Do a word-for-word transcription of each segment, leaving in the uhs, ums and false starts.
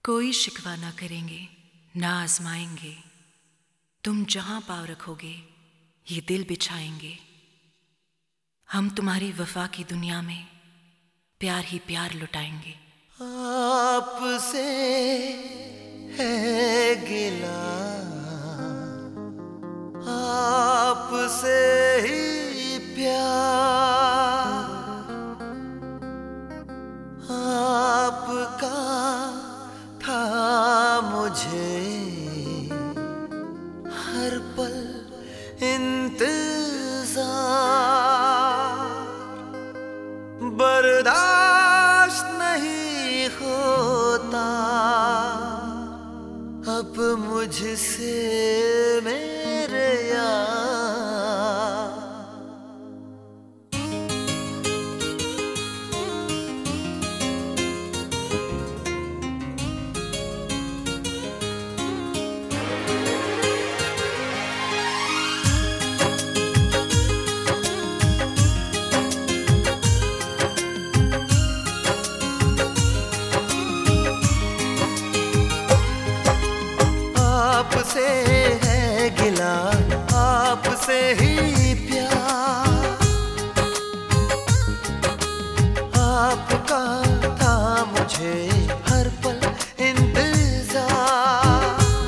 कोई शिकवा ना करेंगे, ना आजमाएंगे। तुम जहां पाँव रखोगे ये दिल बिछाएंगे। हम तुम्हारी वफा की दुनिया में प्यार ही प्यार लुटाएंगे। आपसे है गिला, आपसे ही प्यार, आपका था मुझे हर पल इंतजार। बर्दाश्त नहीं होता अब मुझसे मेरे यार। आपसे है गिला, आपसे ही प्यार, आपका था मुझे हर पल इंतजार।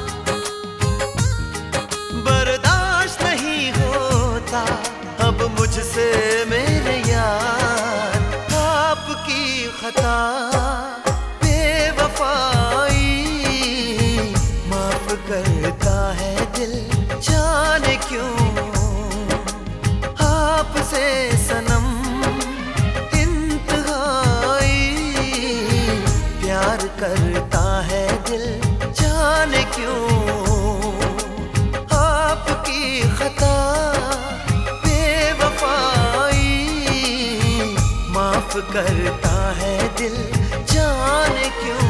बर्दाश्त नहीं होता अब मुझसे मेरे यार। आपकी खता करता है दिल जाने क्यों। आपसे सनम इंतहाई प्यार करता है दिल जाने क्यों। आपकी खता बेवफाई माफ करता है दिल जाने क्यों।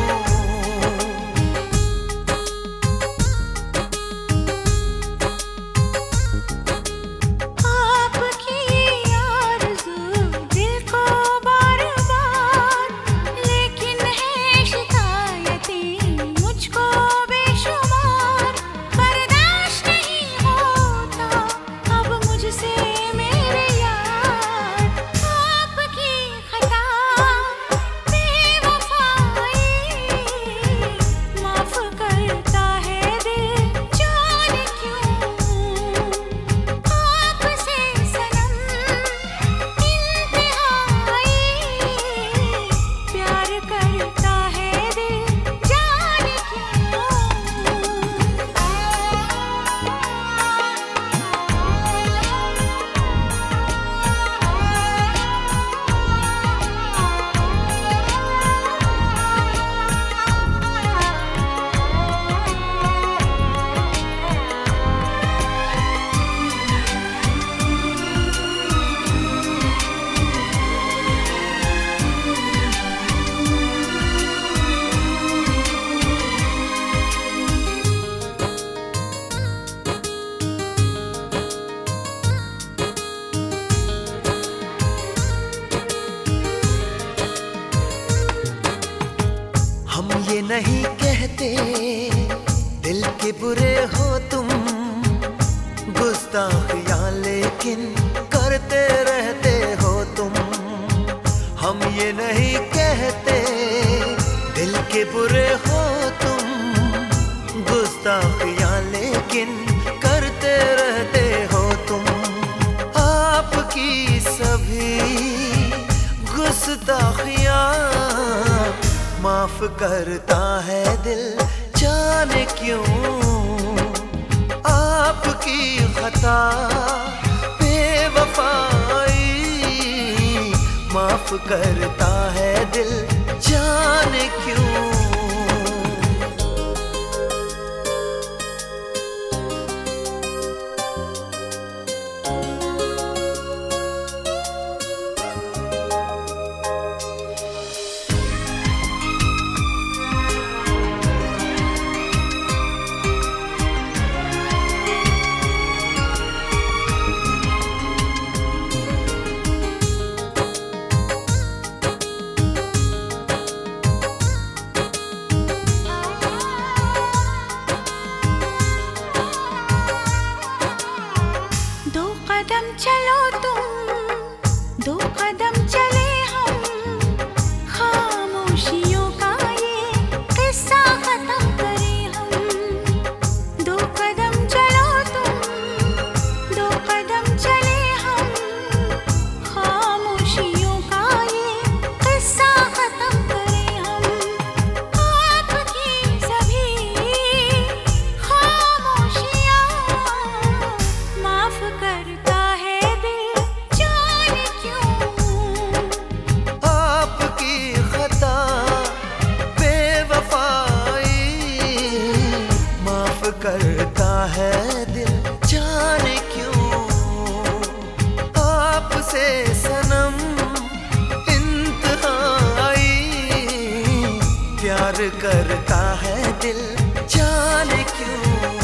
हम ये नहीं कहते दिल के बुरे हो तुम, गुस्ताखियां लेकिन करते रहते हो तुम। हम ये नहीं कहते दिल के बुरे हो तुम, गुस्ताखियां लेकिन करते रहते हो तुम। आपकी सभी गुस्ताखियां माफ करता है दिल जाने क्यों। आपकी खता बेवफाई माफ करता है दिल जाने क्यों। प्यार करता है दिल, जाने क्यों